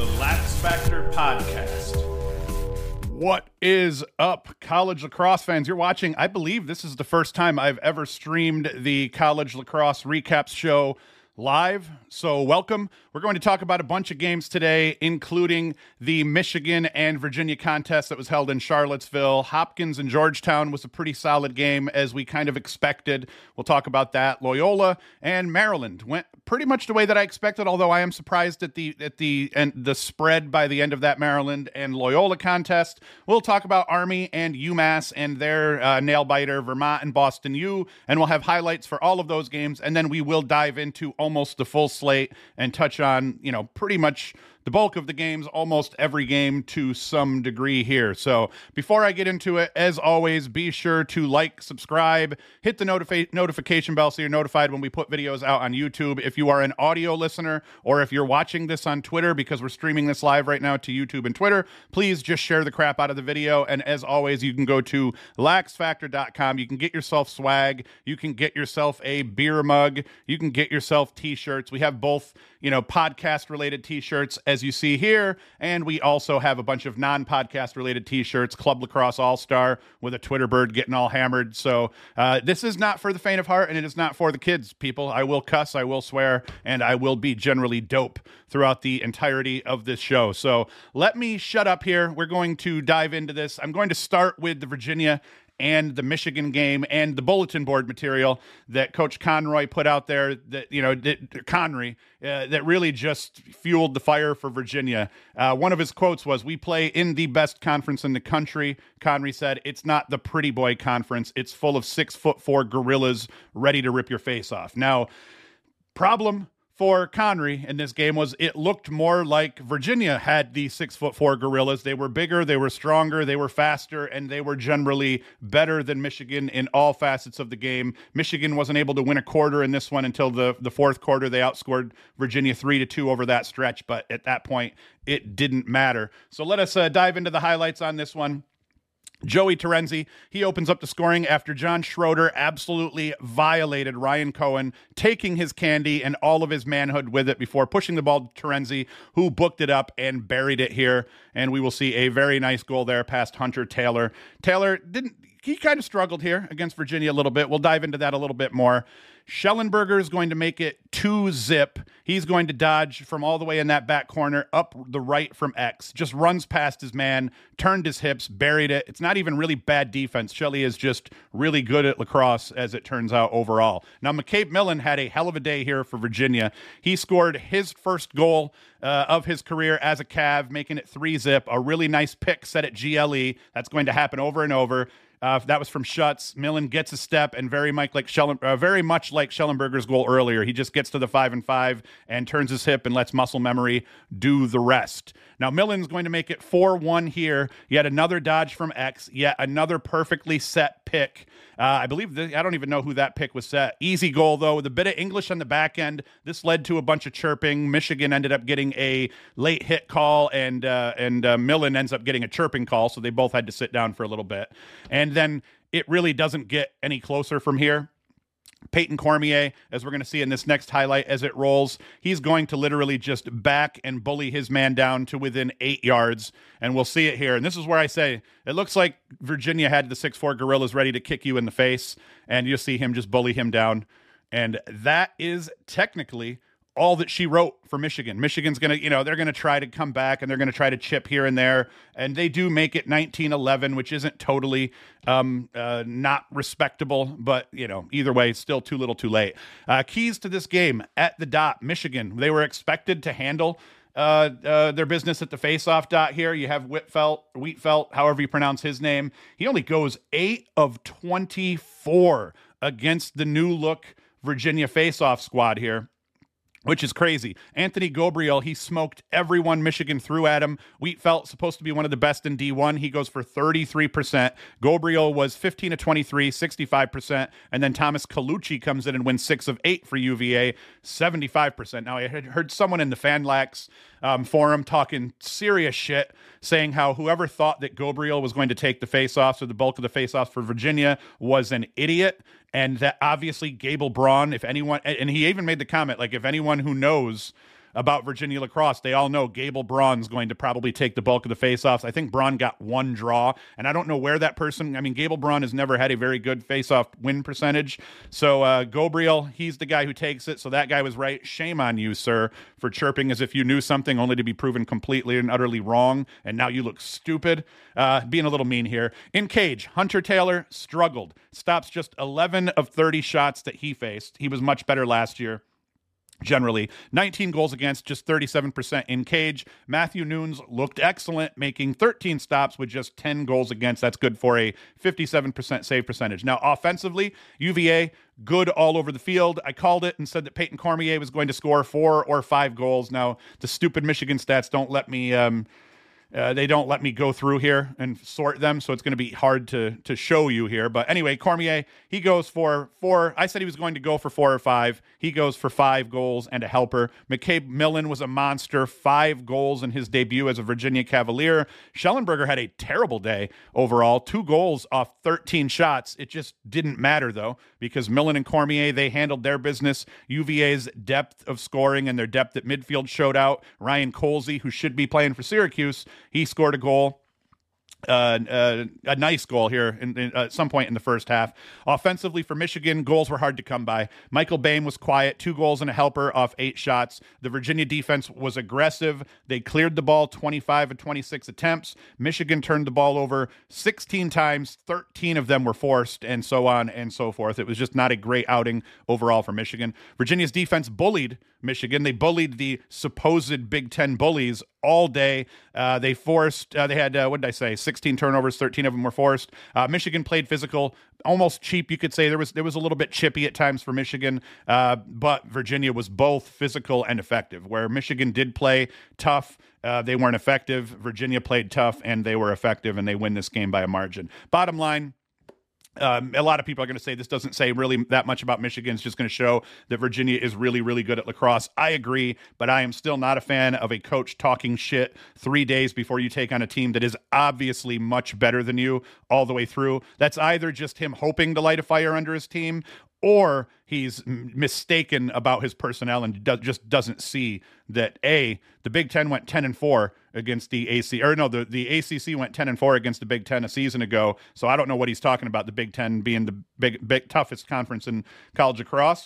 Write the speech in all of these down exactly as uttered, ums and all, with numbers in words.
the Lax Factor Podcast. What is up, college lacrosse fans? You're watching, I believe this is the first time I've ever streamed the College Lacrosse Recaps show live, so welcome. We're going to talk about a bunch of games today, including the Michigan and Virginia contest that was held in Charlottesville. Hopkins and Georgetown was a pretty solid game, as we kind of expected. We'll talk about that. Loyola and Maryland went pretty much the way that I expected, although I am surprised at the at the and the spread by the end of that Maryland and Loyola contest. We'll talk about Army and UMass and their uh, nail biter, Vermont and Boston U, and we'll have highlights for all of those games, and then we will dive into almost the full slate and touch on, you know, pretty much the bulk of the games, almost every game to some degree here. So before I get into it, as always, be sure to like, subscribe, hit the notifi- notification bell so you're notified when we put videos out on YouTube. If you are an audio listener, or if you're watching this on Twitter, because we're streaming this live right now to YouTube and Twitter, please just share the crap out of the video. And as always, you can go to lax factor dot com. You can get yourself swag. You can get yourself a beer mug. You can get yourself t-shirts. We have both, you know, podcast related t-shirts, as you see here, and we also have a bunch of non-podcast related t-shirts. Club Lacrosse All-Star with a Twitter bird getting all hammered. So uh, this is not for the faint of heart, and it is not for the kids, people. I will cuss, I will swear, and I will be generally dope throughout the entirety of this show. So let me shut up here. We're going to dive into this. I'm going to start with the Virginia and the Michigan game and the bulletin board material that Coach Conroy put out there, that, you know, that, Conry, uh, that really just fueled the fire for Virginia. Uh, one of his quotes was, "We play in the best conference in the country." Conry said, "It's not the pretty boy conference. It's full of six foot four gorillas ready to rip your face off." Now, problem for Conry in this game was it looked more like Virginia had the six foot four gorillas. They were bigger, they were stronger, they were faster, and they were generally better than Michigan in all facets of the game. Michigan wasn't able to win a quarter in this one until the, the fourth quarter. They outscored Virginia three to two over that stretch, but at that point, it didn't matter. So let us uh, dive into the highlights on this one. Joey Terenzi, he opens up the scoring after John Schroeder absolutely violated Ryan Cohen, taking his candy and all of his manhood with it before pushing the ball to Terenzi, who booked it up and buried it here. And we will see a very nice goal there past Hunter Taylor. Taylor didn't, he kind of struggled here against Virginia a little bit. We'll dive into that a little bit more. Schellenberger is going to make it two zip. He's going to dodge from all the way in that back corner up the right from X. Just runs past his man, turned his hips, buried it. It's not even really bad defense. Shelley is just really good at lacrosse, as it turns out, overall. Now, McCabe Millen had a hell of a day here for Virginia. He scored his first goal uh, of his career as a Cav, making it three zip. A really nice pick set at G L E. That's going to happen over and over. Uh, that was from Schutz. Millen gets a step, and very much like Schellen, uh, very much like Schellenberger's goal earlier, he just gets to the five and five and turns his hip and lets muscle memory do the rest. Now Millen's going to make it four one here. Yet another dodge from X. Yet another perfectly set pick. Uh, I believe the, I don't even know who that pick was set. Easy goal though, with a bit of English on the back end. This led to a bunch of chirping. Michigan ended up getting a late hit call, and uh, and uh, Millen ends up getting a chirping call. So they both had to sit down for a little bit. And then it really doesn't get any closer from here. Peyton Cormier, as we're going to see in this next highlight as it rolls, he's going to literally just back and bully his man down to within eight yards, and we'll see it here. And this is where I say it looks like Virginia had the six four gorillas ready to kick you in the face, and you'll see him just bully him down. And that is technically all that she wrote for Michigan. Michigan's going to, you know, they're going to try to come back, and they're going to try to chip here and there. And they do make it nineteen eleven, which isn't totally um, uh, not respectable, but, you know, either way, still too little too late. Uh, keys to this game at the dot, Michigan. They were expected to handle uh, uh, their business at the faceoff dot here. You have Whitfeld, Wheatfeld, however you pronounce his name. He only goes eight of twenty-four against the new look Virginia faceoff squad here, which is crazy. Anthony Gobriel, he smoked everyone Michigan threw at him. Wheatfeld, supposed to be one of the best in D one. He goes for thirty-three percent. Gobriel was fifteen of twenty-three, sixty-five percent. And then Thomas Colucci comes in and wins six of eight for U V A, seventy-five percent. Now, I had heard someone in the FanLax um, forum talking serious shit, saying how whoever thought that Gobriel was going to take the faceoffs or the bulk of the faceoffs for Virginia was an idiot. And that obviously Gable Braun, if anyone, and he even made the comment, like, if anyone who knows about Virginia lacrosse. They all know Gable Braun's going to probably take the bulk of the faceoffs. I think Braun got one draw, and I don't know where that person, I mean, Gable Braun has never had a very good faceoff win percentage. So uh, Gabriel, he's the guy who takes it. So that guy was right. Shame on you, sir, for chirping as if you knew something only to be proven completely and utterly wrong, and now you look stupid. Uh, being a little mean here. In cage, Hunter Taylor struggled. Stops just eleven of thirty shots that he faced. He was much better last year. Generally, nineteen goals against, just thirty-seven percent in cage. Matthew Nunes looked excellent, making thirteen stops with just ten goals against. That's good for a fifty-seven percent save percentage. Now, offensively, U V A, good all over the field. I called it and said that Peyton Cormier was going to score four or five goals. Now, the stupid Michigan stats don't let me... Um, Uh, they don't let me go through here and sort them, so it's going to be hard to to show you here. But anyway, Cormier, he goes for four. I said he was going to go for four or five. He goes for five goals and a helper. McCabe Millen was a monster, five goals in his debut as a Virginia Cavalier. Schellenberger had a terrible day overall, two goals off thirteen shots. It just didn't matter, though, because Millen and Cormier, they handled their business. U V A's depth of scoring and their depth at midfield showed out. Ryan Colsey, who should be playing for Syracuse, he scored a goal. Uh, uh, a nice goal here in, in, uh, at some point in the first half. Offensively for Michigan, goals were hard to come by. Michael Boehm was quiet, two goals and a helper off eight shots. The Virginia defense was aggressive. They cleared the ball twenty-five of twenty-six attempts. Michigan turned the ball over sixteen times, thirteen of them were forced, and so on and so forth. It was just not a great outing overall for Michigan. Virginia's defense bullied Michigan. They bullied the supposed Big Ten bullies all day. Uh, they forced, uh, they had, uh, what did I say, sixteen turnovers, thirteen of them were forced. Uh, Michigan played physical, almost cheap, you could say. There was there was a little bit chippy at times for Michigan, uh, but Virginia was both physical and effective. Where Michigan did play tough, uh, they weren't effective. Virginia played tough, and they were effective, and they win this game by a margin. Bottom line, Um, a lot of people are going to say this doesn't say really that much about Michigan. It's just going to show that Virginia is really, really good at lacrosse. I agree, but I am still not a fan of a coach talking shit three days before you take on a team that is obviously much better than you all the way through. That's either just him hoping to light a fire under his team, or he's mistaken about his personnel and do- just doesn't see that, A, the Big Ten went ten and four against the A C, or no, the, the A C C went ten and four against the Big Ten a season ago. So I don't know what he's talking about, the Big Ten being the big, big toughest conference in college lacrosse.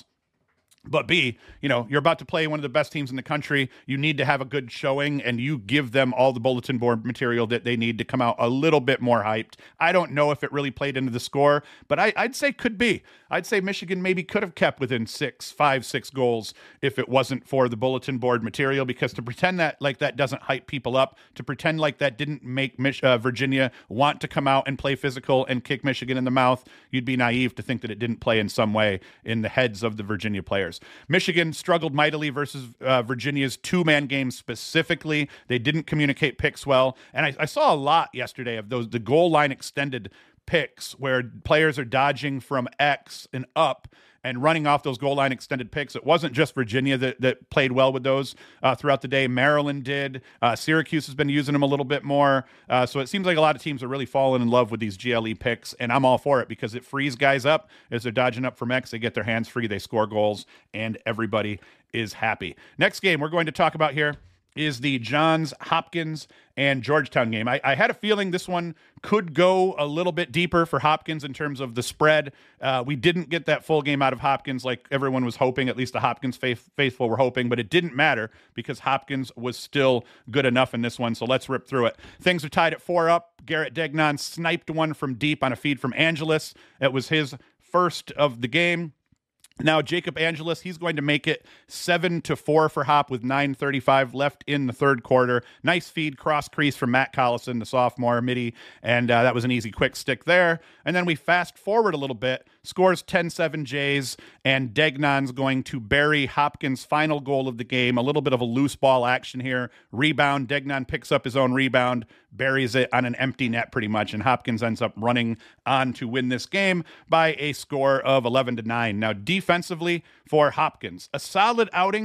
But B, you know, you're about to play one of the best teams in the country. You need to have a good showing, and you give them all the bulletin board material that they need to come out a little bit more hyped. I don't know if it really played into the score, but I, I'd say could be. I'd say Michigan maybe could have kept within six, five, six goals if it wasn't for the bulletin board material, because to pretend that like that doesn't hype people up, to pretend like that didn't make Mich- uh, Virginia want to come out and play physical and kick Michigan in the mouth, you'd be naive to think that it didn't play in some way in the heads of the Virginia players. Michigan struggled mightily versus uh, Virginia's two-man game specifically. They didn't communicate picks well. And I, I saw a lot yesterday of those the goal line extended picks where players are dodging from X and up and running off those goal line extended picks. It wasn't just Virginia that, that played well with those uh, throughout the day. Maryland did. Uh, Syracuse has been using them a little bit more. Uh, so it seems like a lot of teams are really falling in love with these G L E picks, and I'm all for it because it frees guys up as they're dodging up from X. They get their hands free, they score goals, and everybody is happy. Next game we're going to talk about here is the Johns Hopkins and Georgetown game. I, I had a feeling this one could go a little bit deeper for Hopkins in terms of the spread. Uh, we didn't get that full game out of Hopkins like everyone was hoping, at least the Hopkins faith, faithful were hoping, but it didn't matter because Hopkins was still good enough in this one, so let's rip through it. Things are tied at four up. Garrett Degnan sniped one from deep on a feed from Angelus. It was his first of the game. Now, Jacob Angelus, he's going to make it seven to four for Hop with nine thirty-five left in the third quarter. Nice feed, cross crease from Matt Collison, the sophomore midi, and uh, that was an easy quick stick there. And then we fast forward a little bit, scores ten seven Jays, and Degnan's going to bury Hopkins' final goal of the game. A little bit of a loose ball action here. Rebound, Degnan picks up his own rebound, buries it on an empty net pretty much, and Hopkins ends up running on to win this game by a score of eleven to nine. Now, defensively for Hopkins, a solid outing.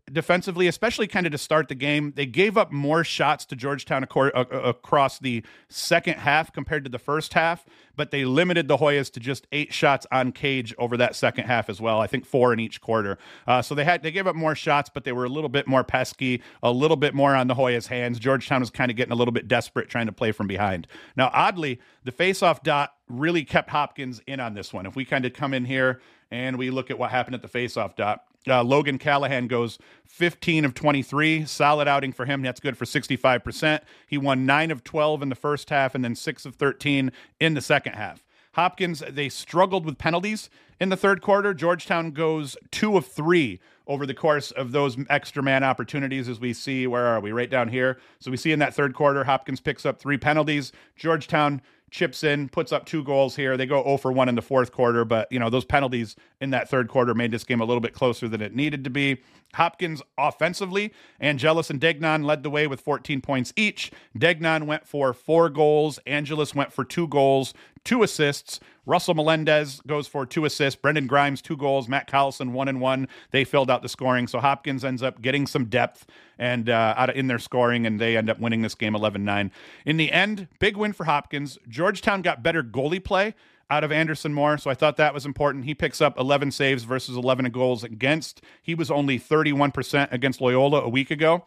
defensively, especially kind of to start the game. They gave up more shots to Georgetown acor- uh, across the second half compared to the first half, but they limited the Hoyas to just eight shots on cage over that second half as well. I think four in each quarter. Uh, so they had they gave up more shots, but they were a little bit more pesky, a little bit more on the Hoyas' hands. Georgetown was kind of getting a little bit desperate trying to play from behind. Now, oddly, the faceoff dot really kept Hopkins in on this one. If we kind of come in here and we look at what happened at the faceoff dot, uh, Logan Callahan goes fifteen of twenty-three, solid outing for him. That's good for sixty-five percent. He won nine of twelve in the first half and then six of thirteen in the second half. Hopkins, they struggled with penalties in the third quarter. Georgetown goes two of three over the course of those extra man opportunities, as we see. Where are we? Right down here. So we see in that third quarter, Hopkins picks up three penalties. Georgetown chips in, puts up two goals here. They go zero for one in the fourth quarter, but you know those penalties in that third quarter made this game a little bit closer than it needed to be. Hopkins offensively, Angelus and Degnan led the way with fourteen points each. Degnan went for four goals. Angelus went for two goals, two assists. Russell Melendez goes for two assists. Brendan Grimes, two goals. Matt Collison, one and one. They filled out the scoring. So Hopkins ends up getting some depth and uh, out of, in their scoring, and they end up winning this game eleven nine. In the end, big win for Hopkins. Georgetown got better goalie play out of Anderson Moore, so I thought that was important. He picks up eleven saves versus eleven goals against. He was only thirty-one percent against Loyola a week ago.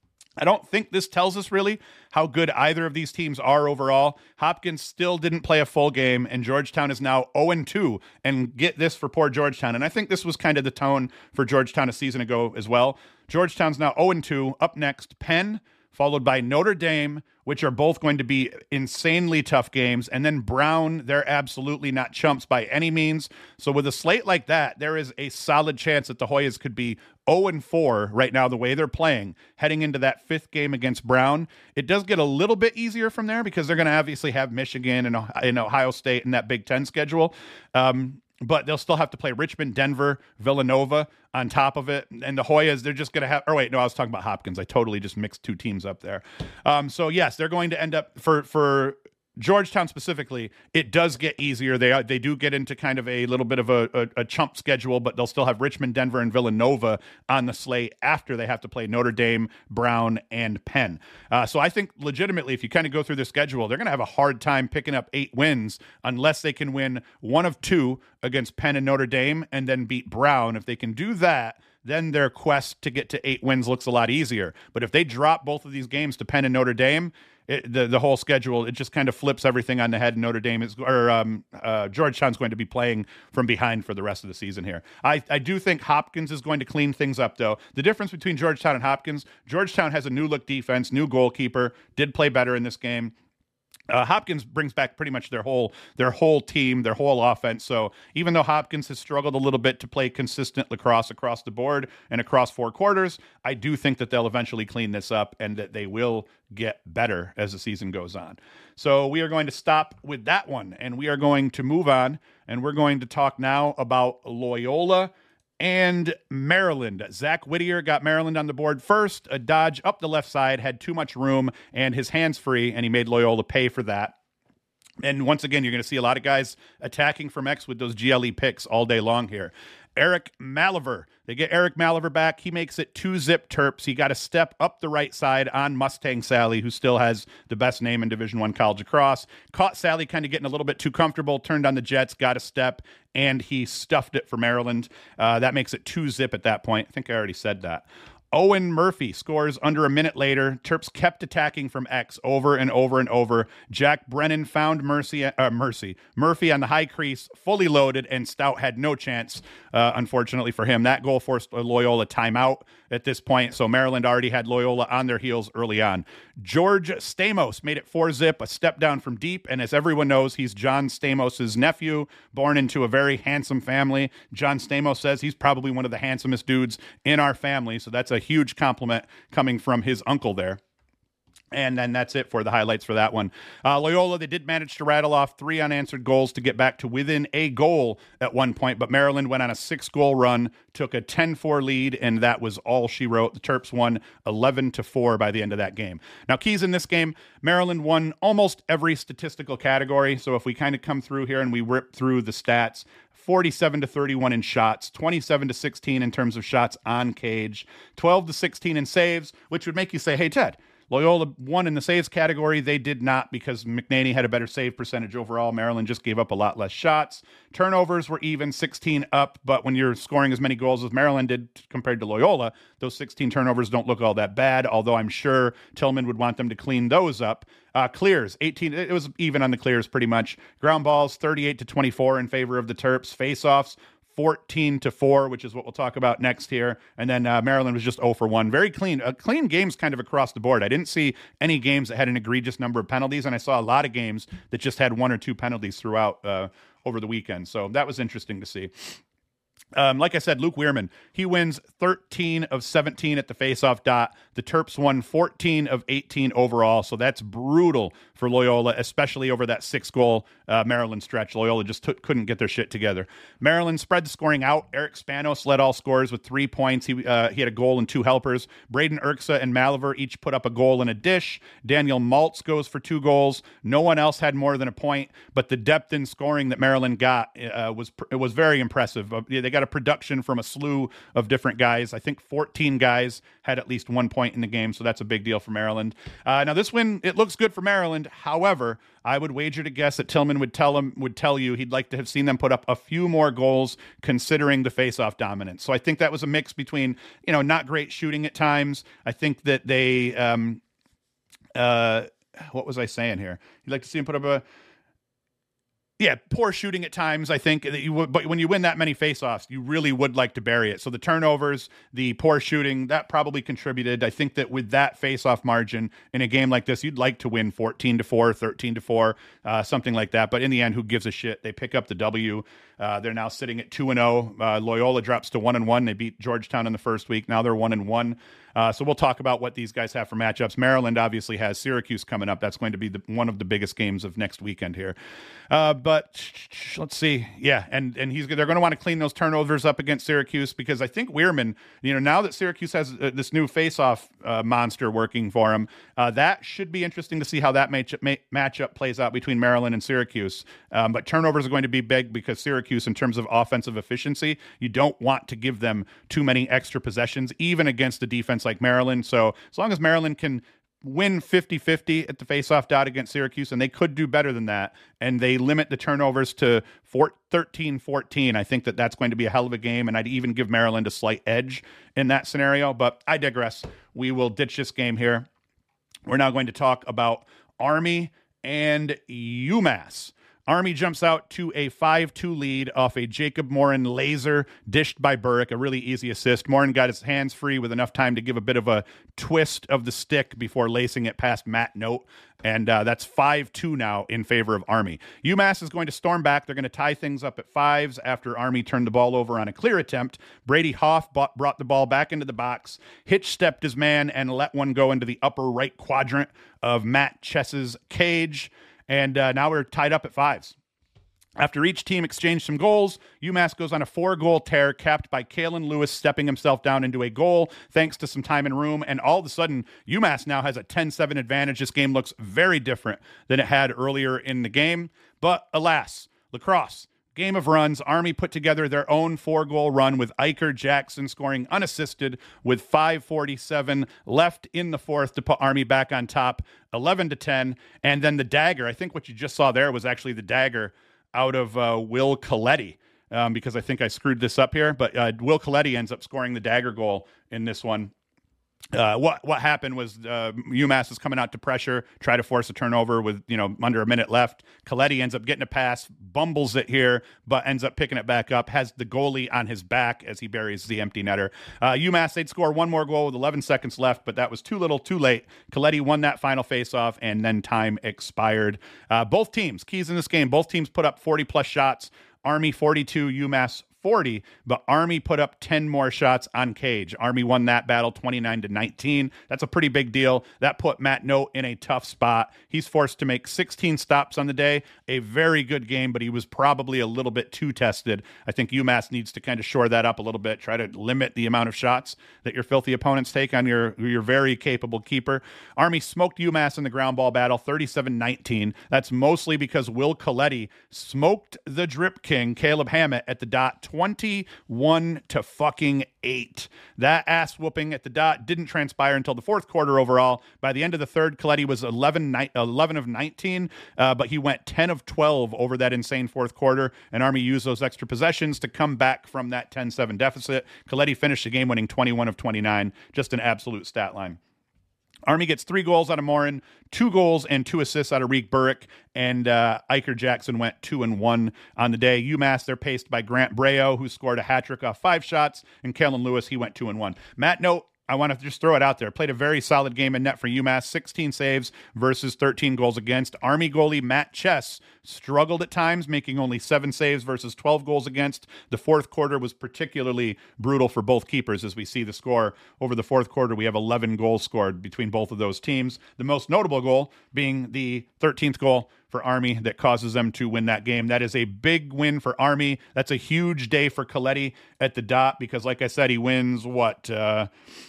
I don't think this tells us really how good either of these teams are overall. Hopkins still didn't play a full game, and Georgetown is now oh and two. And get this for poor Georgetown. And I think this was kind of the tone for Georgetown a season ago as well. Georgetown's now oh and two. Up next, Penn, followed by Notre Dame, which are both going to be insanely tough games. And then Brown, they're absolutely not chumps by any means. So with a slate like that, there is a solid chance that the Hoyas could be oh and four right now, the way they're playing, heading into that fifth game against Brown. It does get a little bit easier from there because they're going to obviously have Michigan and, and Ohio State in that Big Ten schedule. Um, But they'll still have to play Richmond, Denver, Villanova on top of it. And the Hoyas, they're just going to have... Oh, wait, no, I was talking about Hopkins. I totally just mixed two teams up there. Um, so, yes, they're going to end up... For for Georgetown specifically, it does get easier. They they do get into kind of a little bit of a, a, a chump schedule, but they'll still have Richmond, Denver, and Villanova on the slate after they have to play Notre Dame, Brown, and Penn. Uh, so I think legitimately, if you kind of go through the schedule, they're going to have a hard time picking up eight wins unless they can win one of two against Penn and Notre Dame and then beat Brown. If they can do that, then their quest to get to eight wins looks a lot easier. But if they drop both of these games to Penn and Notre Dame, It, the the whole schedule, it just kind of flips everything on the head. Notre Dame is, or um, uh, Georgetown's going to be playing from behind for the rest of the season here. I, I do think Hopkins is going to clean things up, though. The difference between Georgetown and Hopkins, Georgetown has a new look defense, new goalkeeper, did play better in this game. Uh, Hopkins brings back pretty much their whole their whole team, their whole offense. So even though Hopkins has struggled a little bit to play consistent lacrosse across the board and across four quarters, I do think that they'll eventually clean this up and that they will get better as the season goes on. So we are going to stop with that one, and we are going to move on, and we're going to talk now about Loyola and Maryland. Zach Whittier got Maryland on the board first. A dodge up the left side, had too much room, and his hands free, and he made Loyola pay for that. And once again, you're going to see a lot of guys attacking from X with those G L E picks all day long here. Eric Maliver. They get Eric Maliver back. He makes it two zip Terps. He got a step up the right side on Mustang Sally, who still has the best name in Division One college lacrosse. Caught Sally kind of getting a little bit too comfortable, turned on the Jets, got a step, and he stuffed it for Maryland. Uh, that makes it two zip at that point. I think I already said that. Owen Murphy scores under a minute later. Terps kept attacking from X over and over and over. Jack Brennan found Mercy, uh, Mercy Murphy on the high crease, fully loaded, and Stout had no chance, uh, unfortunately for him. That goal forced Loyola timeout at this point, so Maryland already had Loyola on their heels early on. George Stamos made it four zip, a step down from deep, and as everyone knows, he's John Stamos' nephew, born into a very handsome family. John Stamos says he's probably one of the handsomest dudes in our family, so that's a huge compliment coming from his uncle there. And then that's it for the highlights for that one. Uh, Loyola, they did manage to rattle off three unanswered goals to get back to within a goal at one point, but Maryland went on a six-goal run, took a ten four lead, and that was all she wrote. The Terps won eleven to four by the end of that game. Now, keys in this game, Maryland won almost every statistical category, so if we kind of come through here and we rip through the stats, forty-seven to thirty-one in shots, twenty-seven to sixteen in terms of shots on cage, twelve to sixteen in saves, which would make you say, hey, Ted, Loyola won in the saves category. They did not because McNaney had a better save percentage overall. Maryland just gave up a lot less shots. Turnovers were even, sixteen up, but when you're scoring as many goals as Maryland did compared to Loyola, those sixteen turnovers don't look all that bad, although I'm sure Tillman would want them to clean those up. Uh, clears, eighteen, it was even on the clears pretty much. Ground balls, thirty-eight to twenty-four in favor of the Terps. Face-offs, fourteen to four, which is what we'll talk about next here. And then uh, Maryland was just zero for one. Very clean. Uh, clean games kind of across the board. I didn't see any games that had an egregious number of penalties, and I saw a lot of games that just had one or two penalties throughout uh, over the weekend. So that was interesting to see. Um, like I said, Luke Weirman, he wins thirteen of seventeen at the faceoff dot. The Terps won fourteen of eighteen overall, so that's brutal for Loyola, especially over that six-goal uh, Maryland stretch. Loyola just t- couldn't get their shit together. Maryland spread the scoring out. Eric Spanos led all scorers with three points. He uh, he had a goal and two helpers. Braden Erksa and Maliver each put up a goal and a dish. Daniel Maltz goes for two goals. No one else had more than a point, but the depth in scoring that Maryland got uh, was it was very impressive. Uh, they got a production from a slew of different guys. I think fourteen guys had at least one point in the game, so that's a big deal for Maryland. Uh, now this win, it looks good for Maryland. However, I would wager to guess that Tillman would tell him would tell you he'd like to have seen them put up a few more goals considering the face-off dominance. So I think that was a mix between, you know, not great shooting at times. I think that they um uh what was I saying here? You'd like to see him put up a Yeah, poor shooting at times, I think. That you would, but when you win that many faceoffs, you really would like to bury it. So the turnovers, the poor shooting, that probably contributed. I think that with that faceoff margin in a game like this, you'd like to win fourteen to four, thirteen to four, uh, something like that. But in the end, who gives a shit? They pick up the W. Uh, they're now sitting at two and zero. Uh, Loyola drops to one and one. They beat Georgetown in the first week. Now they're one and one. Uh, so we'll talk about what these guys have for matchups. Maryland obviously has Syracuse coming up. That's going to be the, one of the biggest games of next weekend here. Uh, but let's see. Yeah, and and he's they're going to want to clean those turnovers up against Syracuse because I think Weirman, you know, now that Syracuse has uh, this new face-off uh, monster working for him, uh, that should be interesting to see how that matchup, ma- matchup plays out between Maryland and Syracuse. Um, but turnovers are going to be big because Syracuse, in terms of offensive efficiency, you don't want to give them too many extra possessions, even against a defense like Maryland. So as long as Maryland can win fifty-fifty at the faceoff dot against Syracuse, and they could do better than that, and they limit the turnovers to thirteen fourteen, I think that that's going to be a hell of a game, and I'd even give Maryland a slight edge in that scenario. But I digress. We will ditch this game here. We're now going to talk about Army and UMass. Army jumps out to a five two lead off a Jacob Morin laser dished by Burrick, a really easy assist. Morin got his hands free with enough time to give a bit of a twist of the stick before lacing it past Matt Note, and uh, that's five two now in favor of Army. UMass is going to storm back. They're going to tie things up at fives after Army turned the ball over on a clear attempt. Brady Hoff bought, brought the ball back into the box, hitch-stepped his man, and let one go into the upper right quadrant of Matt Chess's cage. And uh, now we're tied up at fives. After each team exchanged some goals, UMass goes on a four-goal tear, capped by Kalen Lewis stepping himself down into a goal thanks to some time and room. And all of a sudden, UMass now has a ten seven advantage. This game looks very different than it had earlier in the game. But alas, lacrosse, game of runs. Army put together their own four-goal run with Iker Jackson scoring unassisted with five forty-seven left in the fourth to put Army back on top, eleven to ten. And then the dagger, I think what you just saw there was actually the dagger out of uh, Will Coletti, um, because I think I screwed this up here. But uh, Will Coletti ends up scoring the dagger goal in this one. Uh, what what happened was uh, UMass is coming out to pressure, try to force a turnover with, you know, under a minute left. Coletti ends up getting a pass, bumbles it here, but ends up picking it back up, has the goalie on his back as he buries the empty netter. Uh, UMass, they'd score one more goal with eleven seconds left, but that was too little, too late. Coletti won that final faceoff, and then time expired. Uh, both teams, keys in this game, both teams put up forty-plus shots. Army forty-two, UMass forty, but Army put up ten more shots on cage. Army won that battle twenty-nine to nineteen. That's a pretty big deal. That put Matt Note in a tough spot. He's forced to make sixteen stops on the day. A very good game, but he was probably a little bit too tested. I think UMass needs to kind of shore that up a little bit, try to limit the amount of shots that your filthy opponents take on your, your very capable keeper. Army smoked UMass in the ground ball battle thirty-seven nineteen. That's mostly because Will Coletti smoked the drip king, Caleb Hammett, at the dot twenty-one to fucking eight. That ass whooping at the dot didn't transpire until the fourth quarter overall. By the end of the third, Coletti was eleven, eleven of nineteen, uh, but he went ten of twelve over that insane fourth quarter, and Army used those extra possessions to come back from that ten seven deficit. Coletti finished the game winning twenty-one of twenty-nine. Just an absolute stat line. Army gets three goals out of Morin, two goals and two assists out of Reek Burrick, and uh, Iker Jackson went two and one on the day. UMass, they're paced by Grant Breo, who scored a hat trick off five shots, and Kalen Lewis, he went two and one. Matt Note, I want to just throw it out there, played a very solid game in net for UMass, sixteen saves versus thirteen goals against. Army goalie Matt Chess struggled at times, making only seven saves versus twelve goals against. The fourth quarter was particularly brutal for both keepers. As we see the score over the fourth quarter, we have eleven goals scored between both of those teams. The most notable goal being the thirteenth goal for Army that causes them to win that game. That is a big win for Army. That's a huge day for Coletti at the dot because, like I said, he wins what, uh,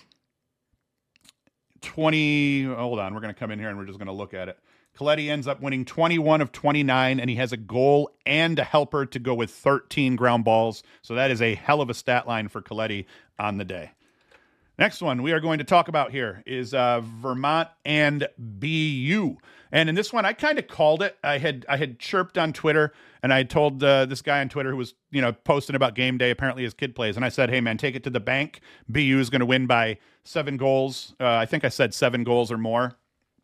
twenty, hold on, we're going to come in here and we're just going to look at it. Coletti ends up winning twenty-one of twenty-nine, and he has a goal and a helper to go with thirteen ground balls. So that is a hell of a stat line for Coletti on the day. Next one we are going to talk about here is uh, Vermont and B U. And in this one, I kind of called it. I had I had chirped on Twitter, and I had told uh, this guy on Twitter who was, you know, posting about game day. Apparently his kid plays. And I said, hey, man, take it to the bank. B U is going to win by seven goals. Uh, I think I said seven goals or more.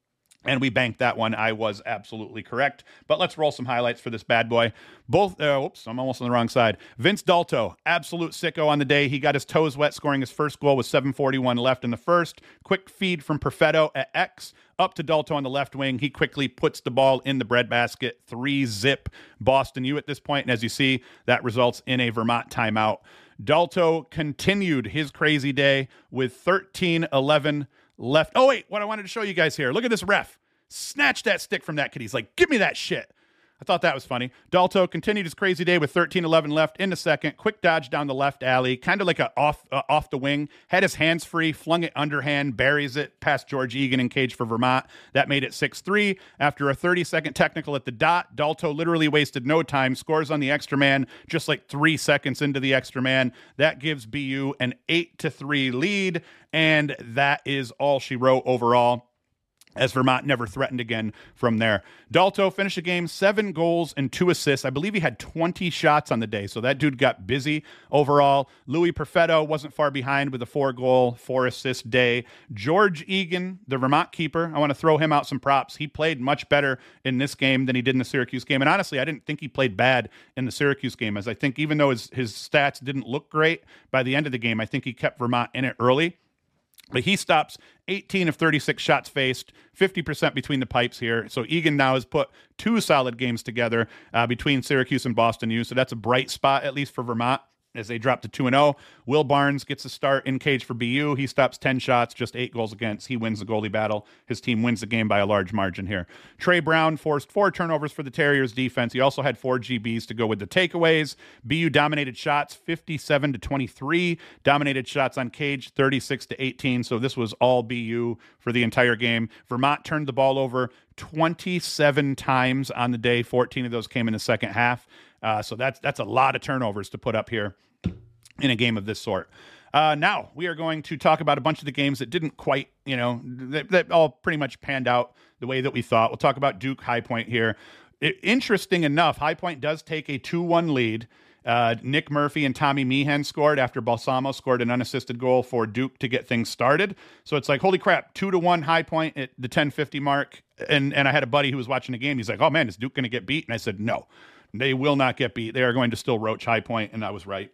And we banked that one. I was absolutely correct. But let's roll some highlights for this bad boy. Both, uh, oops, I'm almost on the wrong side. Vince Dalto, absolute sicko on the day. He got his toes wet, scoring his first goal with seven forty-one left in the first. Quick feed from Perfetto at X. Up to Dalto on the left wing. He quickly puts the ball in the breadbasket. Three zip Boston U at this point. And as you see, that results in a Vermont timeout. Dalto continued his crazy day with thirteen eleven left. Oh, wait, what I wanted to show you guys here. Look at this ref. Snatch that stick from that kid. He's like, give me that shit. I thought that was funny. Dalto continued his crazy day with thirteen eleven left in the second. Quick dodge down the left alley, kind of like a off uh, off the wing. Had his hands free, flung it underhand, buries it past George Egan in cage for Vermont. That made it six three. After a thirty-second technical at the dot, Dalto literally wasted no time, scores on the extra man just like three seconds into the extra man. That gives B U an eight to three lead, and that is all she wrote overall, as Vermont never threatened again from there. Dalto finished the game, seven goals and two assists. I believe he had twenty shots on the day, so that dude got busy overall. Louis Perfetto wasn't far behind with a four-goal, four-assist day. George Egan, the Vermont keeper, I want to throw him out some props. He played much better in this game than he did in the Syracuse game, and honestly, I didn't think he played bad in the Syracuse game, as I think even though his, his stats didn't look great, by the end of the game, I think he kept Vermont in it early. But he stops eighteen of thirty-six shots faced, fifty percent between the pipes here. So Egan now has put two solid games together uh, between Syracuse and Boston U. So that's a bright spot, at least for Vermont, as they drop to two and oh. Will Barnes gets a start in cage for B U. He stops ten shots, just eight goals against. He wins the goalie battle. His team wins the game by a large margin here. Trey Brown forced four turnovers for the Terriers defense. He also had four G Bs to go with the takeaways. B U dominated shots fifty-seven to twenty-three. Dominated shots on cage thirty-six to eighteen. So this was all B U for the entire game. Vermont turned the ball over twenty-seven times on the day. fourteen of those came in the second half. Uh, so that's that's a lot of turnovers to put up here in a game of this sort. Uh, now we are going to talk about a bunch of the games that didn't quite, you know, that, that all pretty much panned out the way that we thought. We'll talk about Duke High Point here. It, interesting enough, High Point does take a two one lead. Uh, Nick Murphy and Tommy Meehan scored after Balsamo scored an unassisted goal for Duke to get things started. So it's like, holy crap, two to one High Point at the ten fifty mark. And, and I had a buddy who was watching the game. He's like, oh man, is Duke going to get beat? And I said, no. They will not get beat. They are going to still roach High Point, and I was right.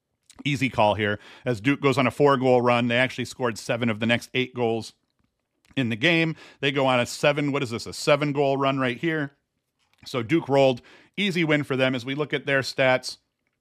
Easy call here. As Duke goes on a four-goal run, they actually scored seven of the next eight goals in the game. They go on a seven, what is this, a seven-goal run right here. So Duke rolled. Easy win for them. As we look at their stats,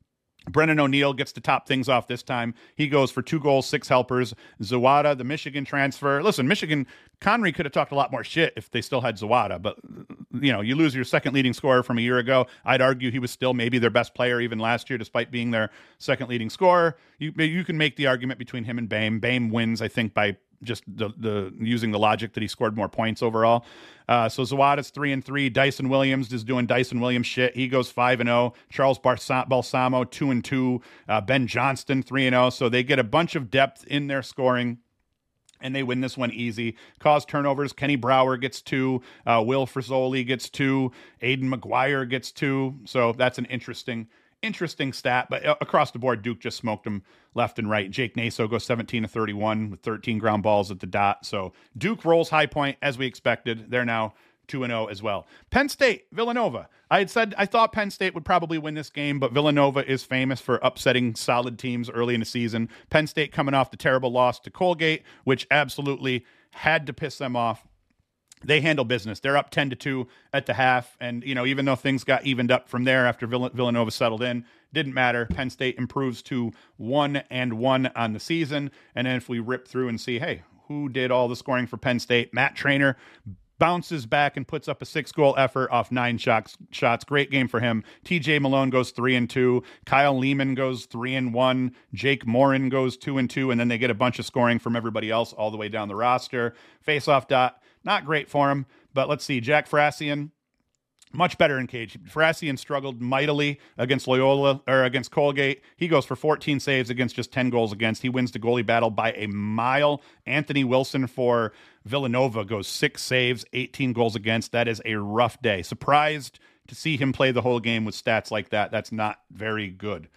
Brennan O'Neill gets to top things off this time. He goes for two goals, six helpers. Zawada, the Michigan transfer. Listen, Michigan, Connery could have talked a lot more shit if they still had Zawada, but, you know, you lose your second leading scorer from a year ago. I'd argue he was still maybe their best player even last year, despite being their second leading scorer. You, you can make the argument between him and Bame. Bame wins, I think, by just the, the using the logic that he scored more points overall. Uh, so Zawada's three and three. Dyson Williams is doing Dyson Williams shit. He goes five and zero. Charles Balsamo two and two. Uh, Ben Johnston three and zero. So they get a bunch of depth in their scoring, and they win this one easy. Cause turnovers. Kenny Brower gets two. Uh, Will Frizzoli gets two. Aiden McGuire gets two. So that's an interesting. Interesting stat, but across the board, Duke just smoked them left and right. Jake Naso goes seventeen to thirty-one with thirteen ground balls at the dot. So Duke rolls High Point as we expected. They're now two and oh as well. Penn State, Villanova. I had said I thought Penn State would probably win this game, but Villanova is famous for upsetting solid teams early in the season. Penn State coming off the terrible loss to Colgate, which absolutely had to piss them off. They handle business. They're up ten to two at the half. And, you know, even though things got evened up from there after Vill- Villanova settled in, didn't matter. Penn State improves to one and one on the season. And then if we rip through and see, hey, who did all the scoring for Penn State? Matt Trainer bounces back and puts up a six goal effort off nine shots. Shots. Great game for him. T J Malone goes three and two. Kyle Lehman goes three and one. Jake Morin goes two and two. And then they get a bunch of scoring from everybody else all the way down the roster. Face-off dot. Not great for him, but let's see. Jack Frassian, much better in cage. Frassian struggled mightily against Loyola or against Colgate. He goes for fourteen saves against just ten goals against. He wins the goalie battle by a mile. Anthony Wilson for Villanova goes six saves, eighteen goals against. That is a rough day. Surprised to see him play the whole game with stats like that. That's not very good.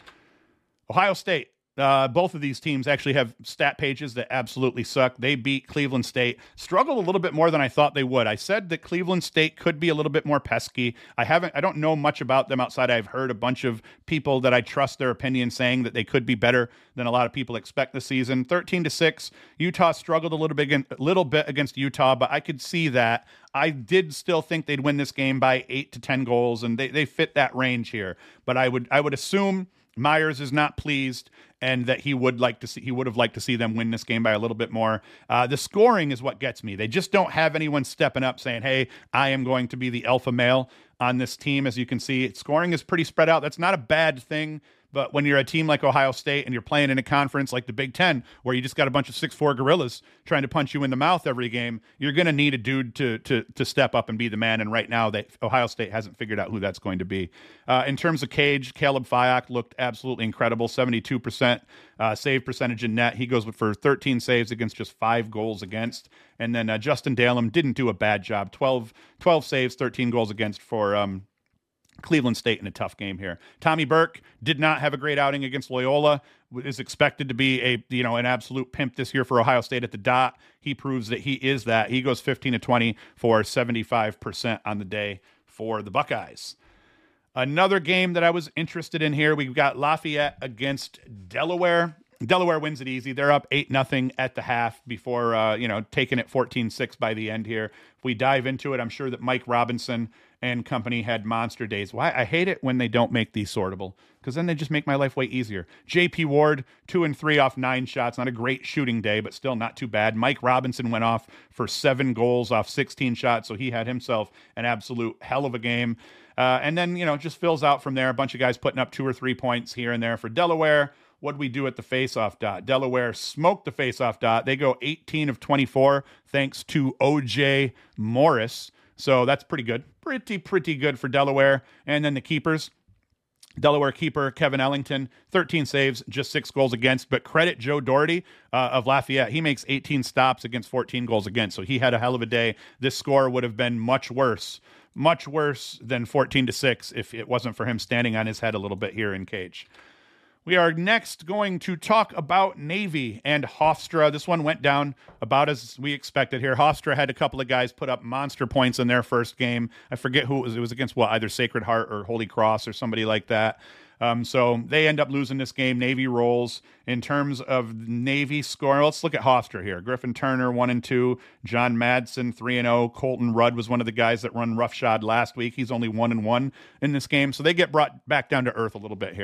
Ohio State. Uh, both of these teams actually have stat pages that absolutely suck. They beat Cleveland State, struggled a little bit more than I thought they would. I said that Cleveland State could be a little bit more pesky. I haven't, I don't know much about them outside. I've heard a bunch of people that I trust their opinion saying that they could be better than a lot of people expect this season. thirteen to six. Utah struggled a little bit, a little bit against Utah, but I could see that. I did still think they'd win this game by eight to ten goals, and they, they fit that range here. But I would, I would assume Myers is not pleased, and that he would like to see he would have liked to see them win this game by a little bit more. Uh, the scoring is what gets me. They just don't have anyone stepping up saying, hey, I am going to be the alpha male on this team. As you can see, scoring is pretty spread out. That's not a bad thing. But when you're a team like Ohio State and you're playing in a conference like the Big Ten, where you just got a bunch of six four gorillas trying to punch you in the mouth every game, you're going to need a dude to to to step up and be the man. And right now, they, Ohio State hasn't figured out who that's going to be. Uh, in terms of cage, Caleb Fyock looked absolutely incredible, seventy-two percent uh, save percentage in net. He goes for thirteen saves against just five goals against. And then uh, Justin Dalem didn't do a bad job, twelve, twelve saves, thirteen goals against for um, Cleveland State in a tough game here. Tommy Burke did not have a great outing against Loyola. Is expected to be a you know an absolute pimp this year for Ohio State at the dot. He proves that he is that. He goes fifteen to twenty for seventy-five percent on the day for the Buckeyes. Another game that I was interested in here, we've got Lafayette against Delaware. Delaware wins it easy. They're up eight nothing at the half before uh, you know taking it fourteen six by the end here. If we dive into it, I'm sure that Mike Robinson and company had monster days. Why I hate it when they don't make these sortable, because then they just make my life way easier. J P Ward, two and three off nine shots. Not a great shooting day, but still not too bad. Mike Robinson went off for seven goals off sixteen shots, so he had himself an absolute hell of a game. Uh, and then, you know, just fills out from there. A bunch of guys putting up two or three points here and there for Delaware. What do we do at the faceoff dot? Delaware smoked the faceoff dot. They go eighteen of twenty-four thanks to O J Morris. So that's pretty good. Pretty, pretty good for Delaware. And then the keepers. Delaware keeper Kevin Ellington, thirteen saves, just six goals against. But credit Joe Doherty uh, of Lafayette. He makes eighteen stops against fourteen goals against. So he had a hell of a day. This score would have been much worse, much worse than fourteen to six if it wasn't for him standing on his head a little bit here in cage. We are next going to talk about Navy and Hofstra. This one went down about as we expected here. Hofstra had a couple of guys put up monster points in their first game. I forget who it was. It was against, what, either Sacred Heart or Holy Cross or somebody like that. Um, so they end up losing this game. Navy rolls. In terms of Navy scoring, let's look at Hofstra here. Griffin Turner, one and two. John Madsen, three and oh. Colton Rudd was one of the guys that run roughshod last week. He's only one and one in this game. So they get brought back down to earth a little bit here.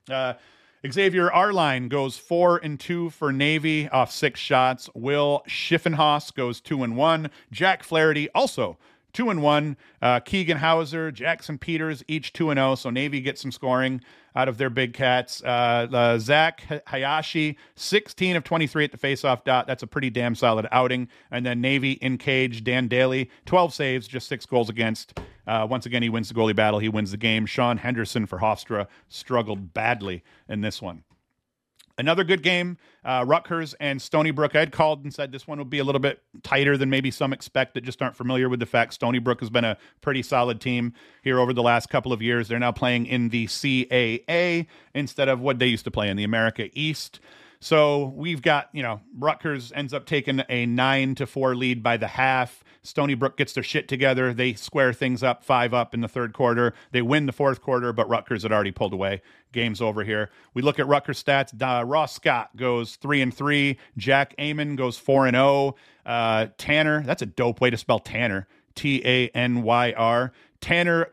Uh, Xavier Arline goes four and two for Navy off six shots. Will Schiffenhaus goes two and one. Jack Flaherty also two and one. Uh, Keegan Hauser, Jackson Peters, each two and zero. So Navy gets some scoring out of their big cats. Uh, uh, Zach Hayashi, sixteen of twenty-three at the faceoff dot. That's a pretty damn solid outing. And then Navy in cage, Dan Daly, twelve saves, just six goals against. Uh, once again, he wins the goalie battle. He wins the game. Sean Henderson for Hofstra struggled badly in this one. Another good game, uh, Rutgers and Stony Brook. I had called and said this one will be a little bit tighter than maybe some expect that just aren't familiar with the fact Stony Brook has been a pretty solid team here over the last couple of years. They're now playing in the C A A instead of what they used to play in the America East. So we've got, you know, Rutgers ends up taking a nine to four lead by the half. Stony Brook gets their shit together. They square things up, five up in the third quarter. They win the fourth quarter, but Rutgers had already pulled away. Game's over here. We look at Rutgers stats. Uh, Ross Scott goes three and three. Jack Amon goes four and zero. Uh, Tanner, that's a dope way to spell Tanner. T A N Y R. Tanner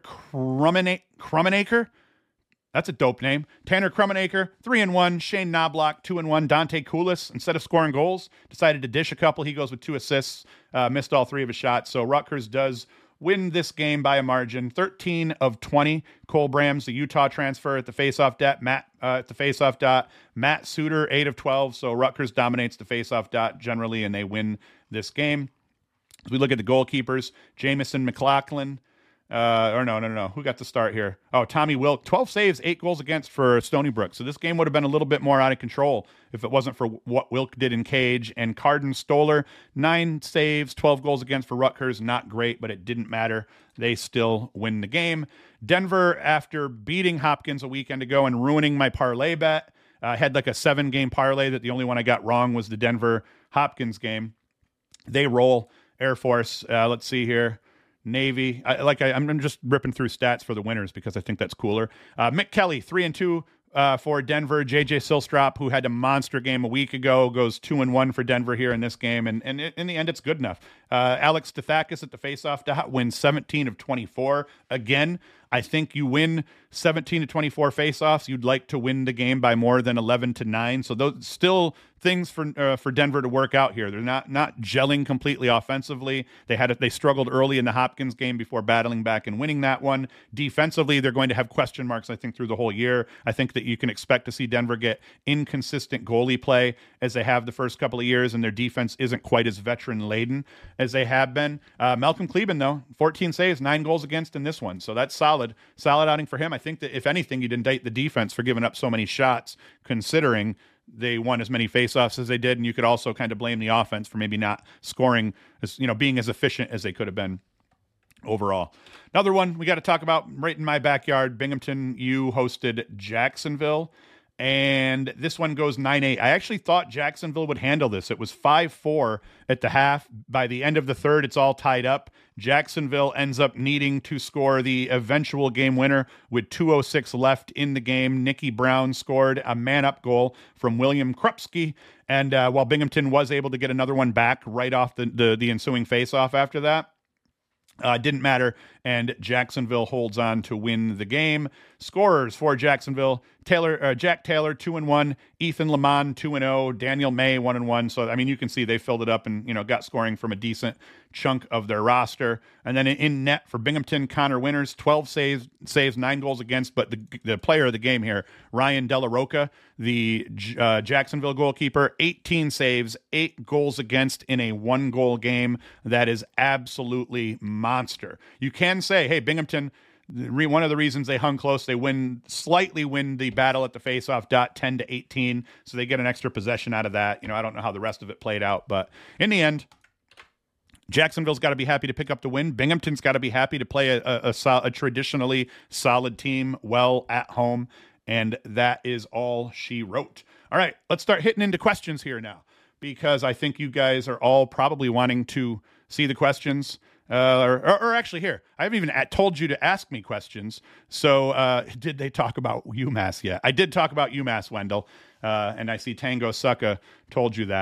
Krummenaker. That's a dope name. Tanner Krummenaker, three and one. Shane Knobloch, two and one. Dante Koulis, instead of scoring goals, decided to dish a couple. He goes with two assists, uh, missed all three of his shots. So Rutgers does win this game by a margin, thirteen of twenty. Cole Brams, the Utah transfer at the faceoff dot. Matt uh, at the faceoff dot. Matt Suter, eight of twelve. So Rutgers dominates the faceoff dot generally, and they win this game. As we look at the goalkeepers, Jamison McLaughlin. Uh, or no, no, no, no. Who got the start here? Oh, Tommy Wilk. twelve saves, eight goals against for Stony Brook. So this game would have been a little bit more out of control if it wasn't for what Wilk did in cage. And Carden Stoller, nine saves, twelve goals against for Rutgers. Not great, but it didn't matter. They still win the game. Denver, after beating Hopkins a weekend ago and ruining my parlay bet, I uh, had like a seven-game parlay that the only one I got wrong was the Denver-Hopkins game. They roll. Air Force, uh, let's see here. Navy, I, like I, I'm just ripping through stats for the winners because I think that's cooler. Uh, Mick Kelly, three and two uh, for Denver. J J Silstrop, who had a monster game a week ago, goes two and one for Denver here in this game, and and in the end, it's good enough. Uh, Alex Stathakis at the faceoff dot wins seventeen of twenty-four. Again, I think you win seventeen to twenty-four faceoffs, you'd like to win the game by more than eleven to nine. So those still things for uh, for Denver to work out here. They're not not gelling completely offensively. They had a, they struggled early in the Hopkins game before battling back and winning that one. Defensively, they're going to have question marks, I think, through the whole year. I think that you can expect to see Denver get inconsistent goalie play as they have the first couple of years, and their defense isn't quite as veteran laden as they have been. Uh, Malcolm Kleben, though, fourteen saves, nine goals against in this one, so that's solid. Solid outing for him. I think that if anything, you'd indict the defense for giving up so many shots, considering they won as many faceoffs as they did, and you could also kind of blame the offense for maybe not scoring, as you know, being as efficient as they could have been overall. Another one we got to talk about right in my backyard. Binghamton U hosted Jacksonville, and this one goes nine eight. I actually thought Jacksonville would handle this. It was five four at the half. By the end of the third, it's all tied up. Jacksonville ends up needing to score the eventual game winner with two oh six left in the game. Nicky Brown scored a man-up goal from William Krupski, and uh, while Binghamton was able to get another one back right off the, the, the ensuing face-off after that, Uh, didn't matter, and Jacksonville holds on to win the game. Scorers for Jacksonville: Taylor, uh, Jack Taylor, two and one; Ethan Lamont, two and zero; Daniel May, one and one. So I mean, you can see they filled it up and you know got scoring from a decent chunk of their roster. And then in net for Binghamton, Connor Winters, twelve saves, saves, nine goals against. But the the player of the game here, Ryan De La Roca, the uh, Jacksonville goalkeeper, eighteen saves, eight goals against in a one goal game. That is absolutely monster. You can say, hey, Binghamton, one of the reasons they hung close, they win slightly win the battle at the faceoff dot ten to eighteen, so they get an extra possession out of that. You know, I don't know how the rest of it played out, but in the end, Jacksonville's got to be happy to pick up the win. Binghamton's got to be happy to play a, a, a, a traditionally solid team well at home, and that is all she wrote. All right, let's start hitting into questions here now, because I think you guys are all probably wanting to see the questions. Uh, or, or, or actually, here, I haven't even at, told you to ask me questions. So, uh, did they talk about UMass yet? I did talk about UMass, Wendell, uh, and I see Tango Sucka told you that.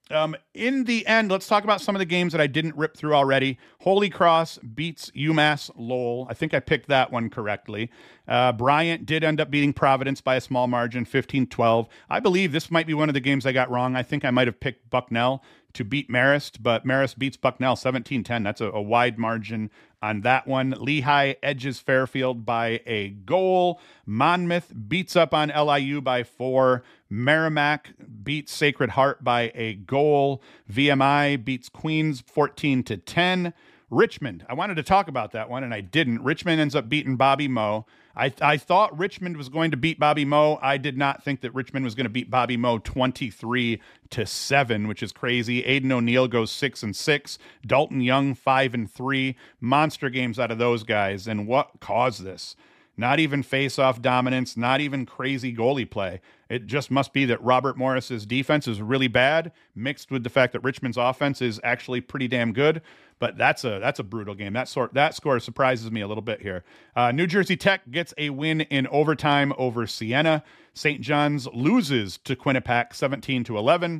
Um, in the end, let's talk about some of the games that I didn't rip through already. Holy Cross beats UMass Lowell. I think I picked that one correctly. Uh, Bryant did end up beating Providence by a small margin, fifteen twelve. I believe this might be one of the games I got wrong. I think I might have picked Bucknell to beat Marist, but Marist beats Bucknell seventeen ten. That's a, a wide margin on that one. Lehigh edges Fairfield by a goal. Monmouth beats up on L I U by four. Merrimack beats Sacred Heart by a goal. V M I beats Queens fourteen to ten. Richmond, I wanted to talk about that one, and I didn't. Richmond ends up beating Bobby Moe. I, I thought Richmond was going to beat Bobby Moe. I did not think that Richmond was going to beat Bobby Moe twenty-three to seven, which is crazy. Aiden O'Neill goes six and six. Dalton Young five and three. Monster games out of those guys. And what caused this? Not even face-off dominance, not even crazy goalie play. It just must be that Robert Morris's defense is really bad, mixed with the fact that Richmond's offense is actually pretty damn good. But that's a that's a brutal game. That sort that score surprises me a little bit here. Uh, New Jersey Tech gets a win in overtime over Siena. Saint John's loses to Quinnipiac seventeen to eleven.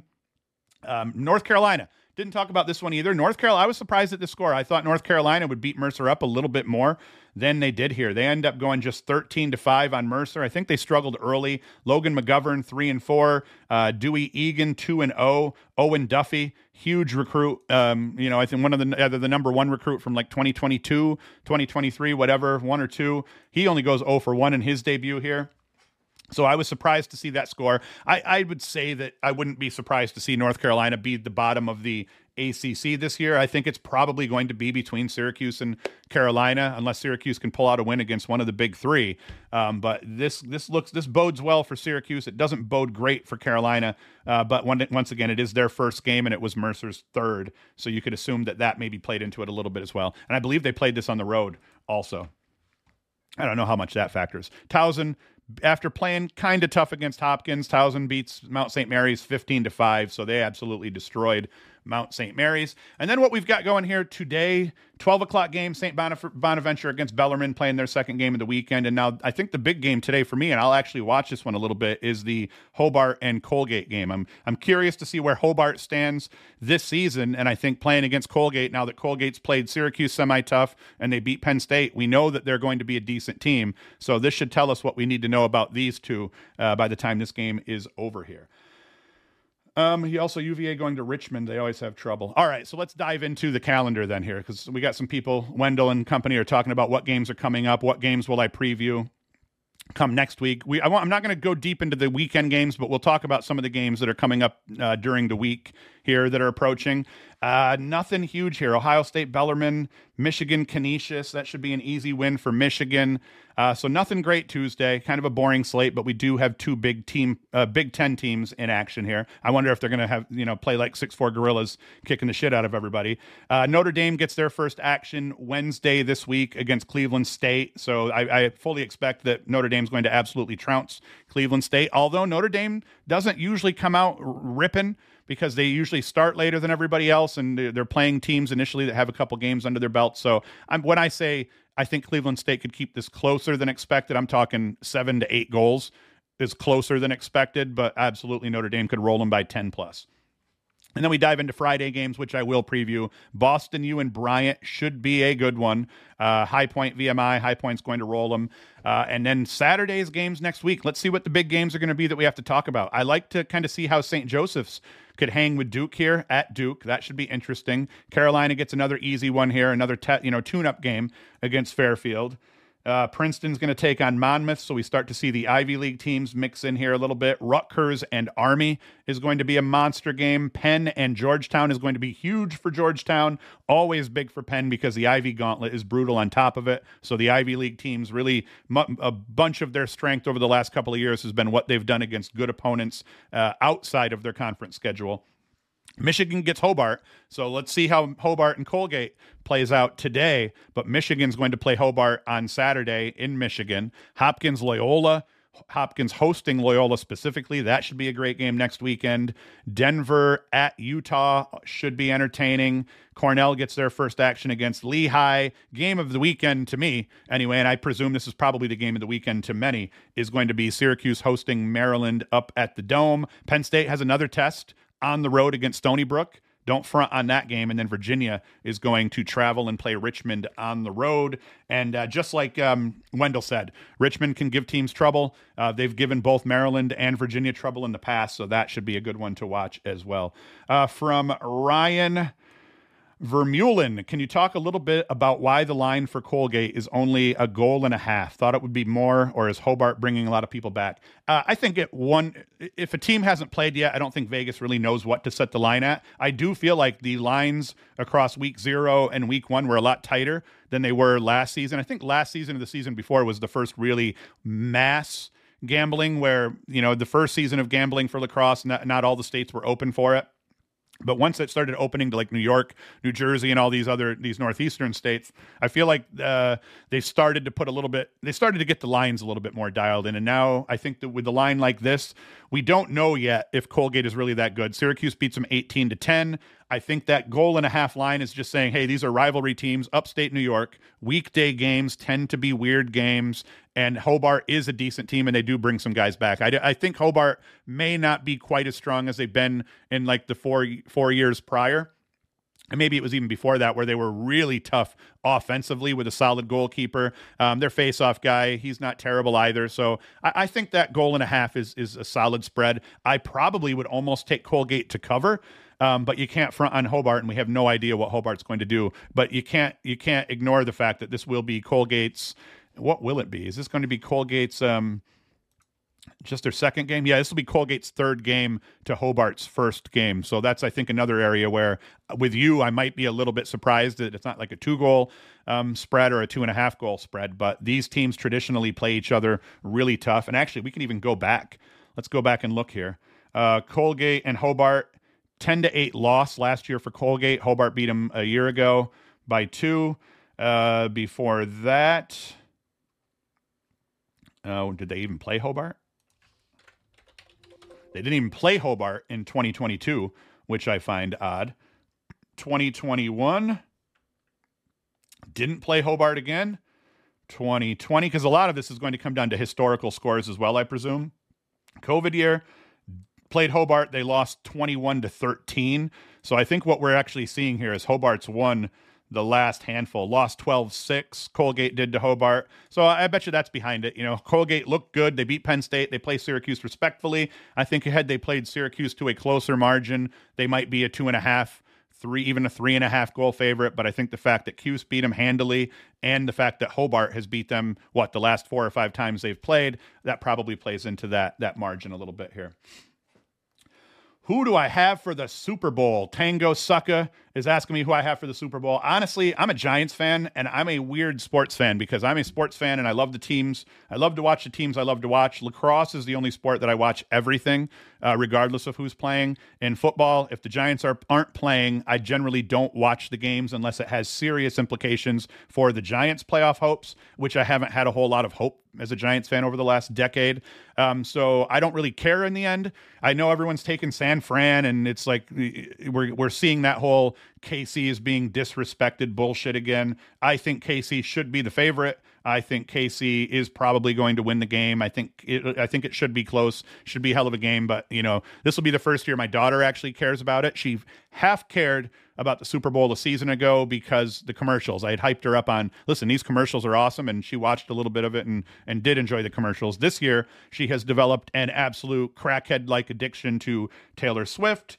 Um, North Carolina. Didn't talk about this one either. North Carolina, I was surprised at the score. I thought North Carolina would beat Mercer up a little bit more than they did here. They end up going just thirteen to five on Mercer. I think they struggled early. Logan McGovern, three and four. Uh, Dewey Egan, two and oh. Owen Duffy, huge recruit. Um, you know, I think one of the, either the number one recruit from like twenty twenty-two, twenty twenty-three, whatever, one or two. He only goes oh for one in his debut here. So I was surprised to see that score. I, I would say that I wouldn't be surprised to see North Carolina be the bottom of the A C C this year. I think it's probably going to be between Syracuse and Carolina, unless Syracuse can pull out a win against one of the big three. Um, but this this looks this bodes well for Syracuse. It doesn't bode great for Carolina. Uh, but one, once again, it is their first game, and it was Mercer's third. So you could assume that that maybe played into it a little bit as well. And I believe they played this on the road also. I don't know how much that factors. Towson, after playing kind of tough against Hopkins, Towson beats Mount Saint Mary's fifteen to five, so they absolutely destroyed Mount Saint Mary's. And then what we've got going here today, twelve o'clock game, Saint Bonif- Bonaventure against Bellarmine, playing their second game of the weekend. And now I think the big game today for me, and I'll actually watch this one a little bit, is the Hobart and Colgate game. I'm I'm curious to see where Hobart stands this season, and I think playing against Colgate, now that Colgate's played Syracuse semi-tough and they beat Penn State, we know that they're going to be a decent team. So this should tell us what we need to know about these two uh, by the time this game is over here. Um, he also U V A going to Richmond. They always have trouble. All right, so let's dive into the calendar then here, because we got some people, Wendell and company, are talking about what games are coming up. What games will I preview come next week? We I want, I'm not going to go deep into the weekend games, but we'll talk about some of the games that are coming up uh, during the week here that are approaching. Uh, nothing huge here. Ohio State, Bellarmine, Michigan, Canisius. That should be an easy win for Michigan. Uh, so nothing great Tuesday. Kind of a boring slate, but we do have two big team, uh, Big Ten teams in action here. I wonder if they're going to have, you know, play like six four gorillas kicking the shit out of everybody. Uh, Notre Dame gets their first action Wednesday this week against Cleveland State. So I, I fully expect that Notre Dame's going to absolutely trounce Cleveland State. Although Notre Dame doesn't usually come out ripping, because they usually start later than everybody else, and they're playing teams initially that have a couple games under their belt. So I'm, when I say I think Cleveland State could keep this closer than expected, I'm talking seven to eight goals is closer than expected, but absolutely Notre Dame could roll them by ten plus. And then we dive into Friday games, which I will preview. Boston U and Bryant should be a good one. Uh, High Point V M I, High Point's going to roll them. Uh, and then Saturday's games next week. Let's see what the big games are going to be that we have to talk about. I like to kind of see how Saint Joseph's could hang with Duke here at Duke. That should be interesting. Carolina gets another easy one here, another te- you know tune-up game against Fairfield. Uh, Princeton's going to take on Monmouth, so we start to see the Ivy League teams mix in here a little bit. Rutgers and Army is going to be a monster game. Penn and Georgetown is going to be huge for Georgetown, always big for Penn because the Ivy Gauntlet is brutal on top of it. So the Ivy League teams really, a bunch of their strength over the last couple of years has been what they've done against good opponents uh, outside of their conference schedule. Michigan gets Hobart, so let's see how Hobart and Colgate plays out today. But Michigan's going to play Hobart on Saturday in Michigan. Hopkins, Loyola. Hopkins hosting Loyola specifically. That should be a great game next weekend. Denver at Utah should be entertaining. Cornell gets their first action against Lehigh. Game of the weekend to me, anyway, and I presume this is probably the game of the weekend to many, is going to be Syracuse hosting Maryland up at the Dome. Penn State has another test on the road against Stony Brook. Don't front on that game. And then Virginia is going to travel and play Richmond on the road. And uh, just like um, Wendell said, Richmond can give teams trouble. Uh, they've given both Maryland and Virginia trouble in the past, so that should be a good one to watch as well. Uh, from Ryan Vermeulen, can you talk a little bit about why the line for Colgate is only a goal and a half? Thought it would be more, or is Hobart bringing a lot of people back? Uh, I think it one. If a team hasn't played yet, I don't think Vegas really knows what to set the line at. I do feel like the lines across week zero and week one were a lot tighter than they were last season. I think last season and the season before was the first really mass gambling where, you know, the first season of gambling for lacrosse, not, not all the states were open for it. But once it started opening to like New York, New Jersey, and all these other these northeastern states, I feel like uh, they started to put a little bit. They started to get the lines a little bit more dialed in. And now I think that with the line like this, we don't know yet if Colgate is really that good. Syracuse beats them eighteen to ten. I think that goal and a half line is just saying, hey, these are rivalry teams, upstate New York. Weekday games tend to be weird games, and Hobart is a decent team, and they do bring some guys back. I, I think Hobart may not be quite as strong as they've been in like the four four years prior. And maybe it was even before that where they were really tough offensively with a solid goalkeeper. Um, their face-off guy, he's not terrible either. So I, I think that goal and a half is is a solid spread. I probably would almost take Colgate to cover. Um, but you can't front on Hobart, and we have no idea what Hobart's going to do. But you can't you can't ignore the fact that this will be Colgate's. What will it be? Is this going to be Colgate's um, just their second game? Yeah, this will be Colgate's third game to Hobart's first game. So that's, I think, another area where with you, I might be a little bit surprised that it's not like a two-goal um, spread or a two-and-a-half-goal spread. But these teams traditionally play each other really tough. And actually, we can even go back. Let's go back and look here. Uh, Colgate and Hobart. ten to eight loss last year for Colgate. Hobart beat them a year ago by two. Uh, before that, uh, did they even play Hobart? They didn't even play Hobart in twenty twenty-two, which I find odd. twenty twenty-one, didn't play Hobart again. twenty twenty, because a lot of this is going to come down to historical scores as well, I presume. COVID year, played Hobart, they lost twenty-one to thirteen. So I think what we're actually seeing here is Hobart's won the last handful, lost twelve six. Colgate did to Hobart. So I bet you that's behind it. You know, Colgate looked good. They beat Penn State. They play Syracuse respectfully. I think had they played Syracuse to a closer margin, they might be a two and a half, three, even a three and a half goal favorite. But I think the fact that Cuse beat them handily and the fact that Hobart has beat them, what, the last four or five times they've played, that probably plays into that, that margin a little bit here. Who do I have for the Super Bowl? Tango Sucka is asking me who I have for the Super Bowl. Honestly, I'm a Giants fan, and I'm a weird sports fan because I'm a sports fan, and I love the teams. I love to watch the teams I love to watch. Lacrosse is the only sport that I watch everything, uh, regardless of who's playing. In football, if the Giants are, aren't playing, I generally don't watch the games unless it has serious implications for the Giants' playoff hopes, which I haven't had a whole lot of hope as a Giants fan over the last decade. Um, so I don't really care in the end. I know everyone's taking San Fran, and it's like we're we're seeing that whole K C is being disrespected bullshit again. I think K C should be the favorite. I think K C is probably going to win the game. I think it, I think it should be close. Should be a hell of a game. But, you know, this will be the first year my daughter actually cares about it. She half cared about the Super Bowl a season ago because the commercials. I had hyped her up on, listen, these commercials are awesome, and she watched a little bit of it and and did enjoy the commercials. This year, she has developed an absolute crackhead-like addiction to Taylor Swift.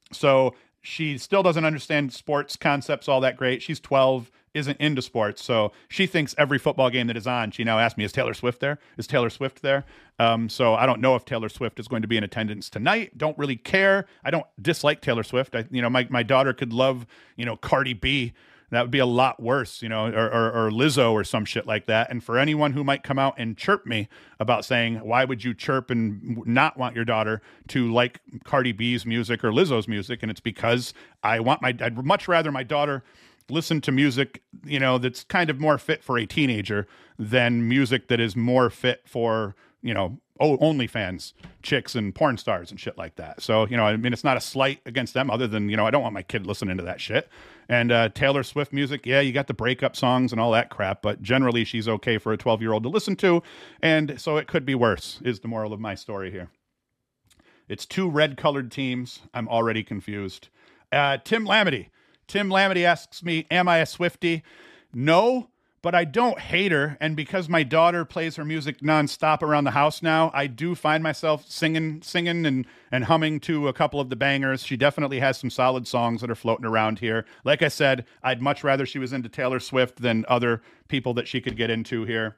So she still doesn't understand sports concepts all that great. She's twelve, isn't into sports. So she thinks every football game that is on, she now asks me, is Taylor Swift there? Is Taylor Swift there? Um, so I don't know if Taylor Swift is going to be in attendance tonight. Don't really care. I don't dislike Taylor Swift. I, you know, my, my daughter could love, you know, Cardi B. That would be a lot worse, you know, or, or, or Lizzo or some shit like that. And for anyone who might come out and chirp me about saying, why would you chirp and not want your daughter to like Cardi B's music or Lizzo's music? And it's because I want my, I'd much rather my daughter listen to music, you know, that's kind of more fit for a teenager than music that is more fit for, you know, oh, OnlyFans chicks and porn stars and shit like that. So, you know, I mean, it's not a slight against them other than, you know, I don't want my kid listening to that shit. And uh, Taylor Swift music, yeah, you got the breakup songs and all that crap, but generally she's okay for a twelve-year-old to listen to. And so it could be worse, is the moral of my story here. It's two red-colored teams. I'm already confused. Uh, Tim Lamity. Tim Lamity asks me, am I a Swiftie? No, but I don't hate her. And because my daughter plays her music nonstop around the house now, I do find myself singing singing and, and humming to a couple of the bangers. She definitely has some solid songs that are floating around here. Like I said, I'd much rather she was into Taylor Swift than other people that she could get into here.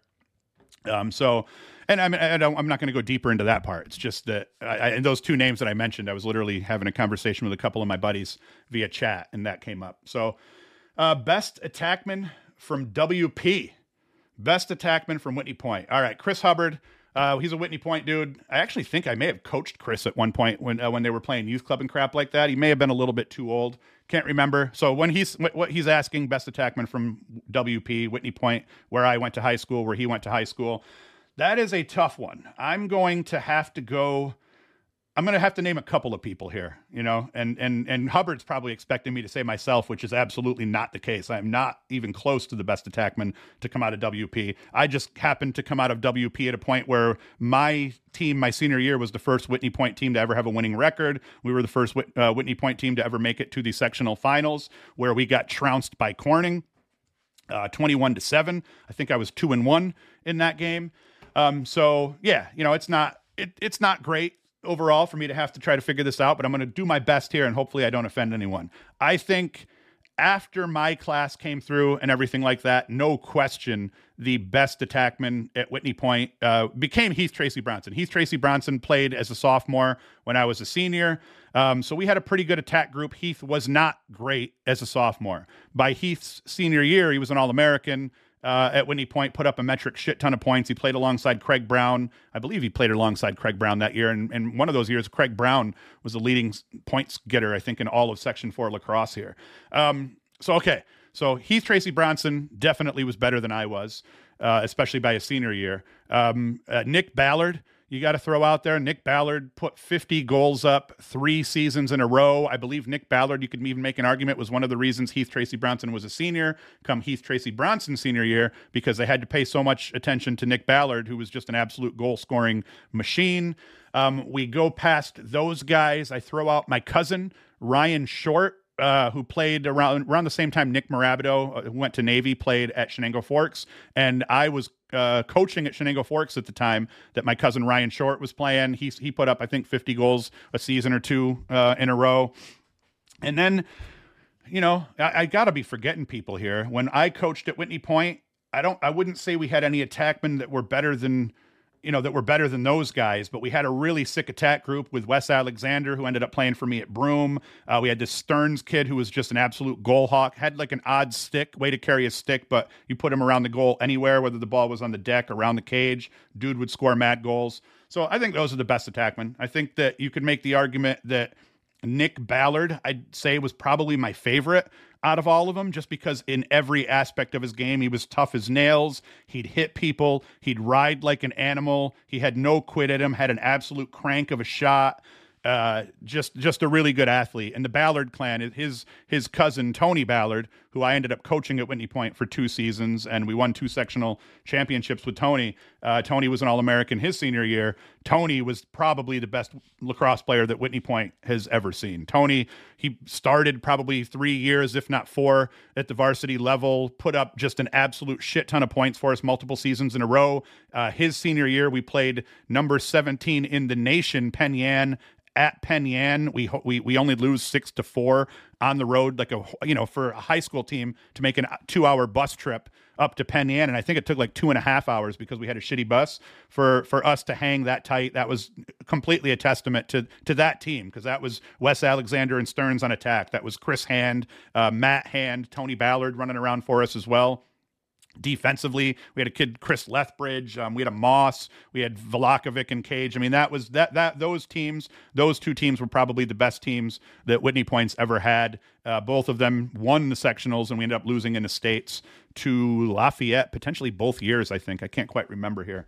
Um, so, and I mean, I don't, I'm not going to go deeper into that part. It's just that I, I, and those two names that I mentioned, I was literally having a conversation with a couple of my buddies via chat, and that came up. So, uh, best attackman from W P, best attackman from Whitney Point. All right, Chris Hubbard. Uh, he's a Whitney Point dude. I actually think I may have coached Chris at one point when uh, when they were playing youth club and crap like that. He may have been a little bit too old. Can't remember. So when he's what he's asking, best attackman from W P, Whitney Point, where I went to high school, where he went to high school. That is a tough one. I'm going to have to go. I'm going to have to name a couple of people here, you know, and, and, and Hubbard's probably expecting me to say myself, which is absolutely not the case. I'm not even close to the best attackman to come out of W P. I just happened to come out of W P at a point where my team, my senior year, was the first Whitney Point team to ever have a winning record. We were the first uh, Whitney Point team to ever make it to the sectional finals, where we got trounced by Corning, uh, twenty-one to seven. I think I was two and one in that game. Um, so yeah, you know, it's not, it, it's not great overall for me to have to try to figure this out, but I'm going to do my best here, and hopefully I don't offend anyone. I think after my class came through and everything like that, no question, the best attackman at Whitney Point uh, became Heath Tracy Bronson. Heath Tracy Bronson played as a sophomore when I was a senior. Um, so we had a pretty good attack group. Heath was not great as a sophomore. By Heath's senior year, he was an All-American. Uh, at Whitney Point, put up a metric shit ton of points. He played alongside Craig Brown. I believe he played alongside Craig Brown that year. And, and one of those years, Craig Brown was the leading points getter, I think, in all of Section four lacrosse here. Um, so, okay. So Heath Tracy Bronson definitely was better than I was, uh, especially by his senior year. Um, uh, Nick Ballard, you got to throw out there. Nick Ballard put fifty goals up three seasons in a row. I believe Nick Ballard, you could even make an argument, was one of the reasons Heath Tracy Bronson was a senior come Heath Tracy Bronson's senior year, because they had to pay so much attention to Nick Ballard, who was just an absolute goal-scoring machine. Um, we go past those guys. I throw out my cousin, Ryan Short, Uh, who played around around the same time Nick Marabito, uh, who went to Navy, played at Shenango Forks. And I was uh, coaching at Shenango Forks at the time that my cousin Ryan Short was playing. He, he put up, I think, fifty goals a season or two uh, in a row. And then, you know, I, I got to be forgetting people here. When I coached at Whitney Point, I don't, I wouldn't say we had any attackmen that were better than, you know, that were better than those guys, but we had a really sick attack group with Wes Alexander, who ended up playing for me at Broome. Uh, we had this Stearns kid who was just an absolute goal hawk, had like an odd stick, way to carry a stick, but you put him around the goal anywhere, whether the ball was on the deck, around the cage, dude would score mad goals. So I think those are the best attackmen. I think that you could make the argument that Nick Ballard, I'd say, was probably my favorite out of all of them, just because in every aspect of his game, he was tough as nails. He'd hit people. He'd ride like an animal. He had no quit at him, had an absolute crank of a shot. Uh, just just a really good athlete. And the Ballard clan, his his cousin, Tony Ballard, who I ended up coaching at Whitney Point for two seasons, and we won two sectional championships with Tony. Uh, Tony was an All-American his senior year. Tony was probably the best lacrosse player that Whitney Point has ever seen. Tony, he started probably three years, if not four, at the varsity level, put up just an absolute shit ton of points for us multiple seasons in a row. Uh, his senior year, we played number seventeen in the nation, Penn Yan, at Penn Yan. We, we, we only lose six to four on the road, like a, you know, for a high school team to make a two hour bus trip up to Penn Yan. And I think it took like two and a half hours because we had a shitty bus for, for us to hang that tight. That was completely a testament to, to that team. Cause that was Wes Alexander and Stearns on attack. That was Chris Hand, uh, Matt Hand, Tony Ballard running around for us as well. Defensively, we had a kid, Chris Lethbridge. Um, we had a Moss. We had Velakovic and Cage. I mean, that was that that those teams. Those two teams were probably the best teams that Whitney Point's ever had. Uh, both of them won the sectionals, and we ended up losing in the states to Lafayette, potentially both years. I think I can't quite remember here.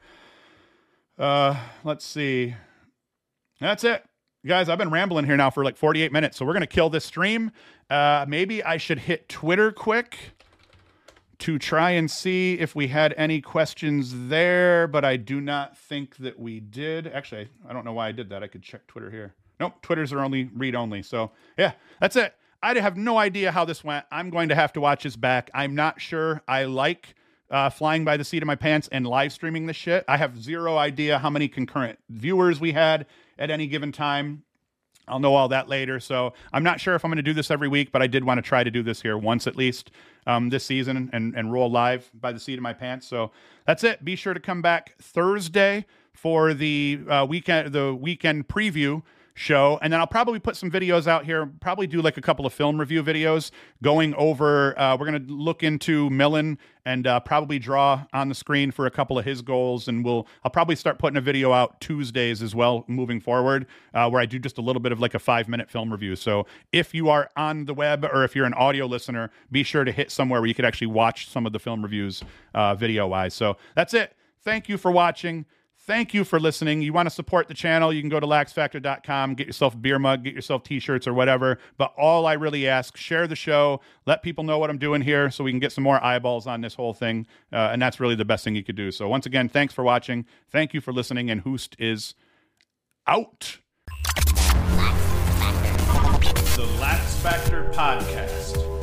Uh, let's see. That's it, guys. I've been rambling here now for like forty-eight minutes, so we're gonna kill this stream. Uh, maybe I should hit Twitter quick. to try and see if we had any questions there, but I do not think that we did. Actually, I don't know why I did that. I could check Twitter here. Nope, Twitters are only read only. So yeah, that's it. I have no idea how this went. I'm going to have to watch this back. I'm not sure I like uh, flying by the seat of my pants and live streaming this shit. I have zero idea how many concurrent viewers we had at any given time. I'll know all that later. So I'm not sure if I'm going to do this every week, but I did want to try to do this here once at least um, this season and, and roll live by the seat of my pants. So that's it. Be sure to come back Thursday for the uh, weekend, the weekend preview show. And then I'll probably put some videos out here, probably do like a couple of film review videos going over, uh, we're going to look into Millen and uh, probably draw on the screen for a couple of his goals. And we'll, I'll probably start putting a video out Tuesdays as well, moving forward, uh, where I do just a little bit of like a five minute film review. So if you are on the web or if you're an audio listener, be sure to hit somewhere where you could actually watch some of the film reviews uh, video wise. So that's it. Thank you for watching. Thank you for listening. You want to support the channel, you can go to lax factor dot com, get yourself a beer mug, get yourself t-shirts or whatever. But all I really ask, share the show, let people know what I'm doing here so we can get some more eyeballs on this whole thing. Uh, and that's really the best thing you could do. So once again, thanks for watching. Thank you for listening. And Hoost is out. The Lax Factor Podcast.